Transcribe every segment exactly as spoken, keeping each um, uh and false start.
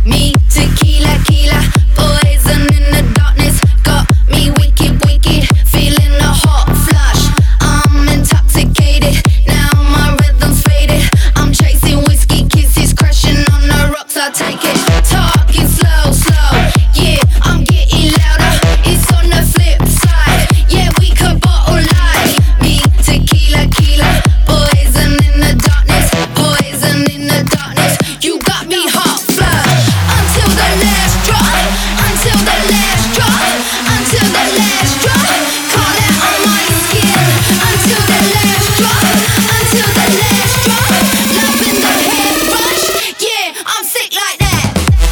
Me, tequila, tequila, poison in the darkness. Got me wicked, wicked, feeling a hot flush. I'm intoxicated, now my rhythm's faded. I'm chasing whiskey kisses, crashing on the rocks. I take it, talking slow, slow. Yeah, I'm getting louder. It's on the flip side. Yeah, we could bottle like me, tequila, tequila, poison in the darkness, poison in the darkness. You got me hot flush until the last drop, until the last drop, until the last drop. Call out on my skin until the last drop, until the last drop. Love in the head rush. Yeah, I'm sick like that.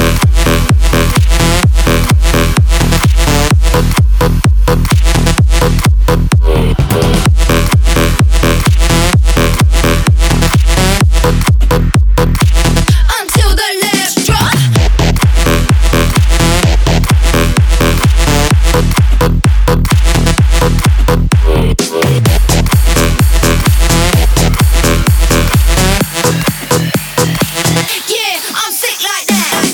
Until the last drop. Yeah, I'm sick like that.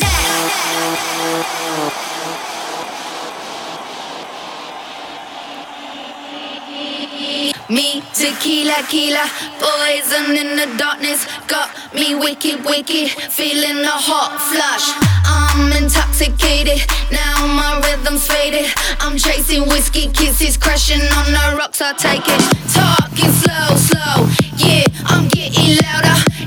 Me, tequila, tequila, poison in the darkness. Got me wicked, wicked, feeling a hot flush. I'm intoxicated, now my rhythm's faded. I'm chasing whiskey kisses, crashing on the rocks. I take it, talking slow, slow. Yeah, I'm getting louder.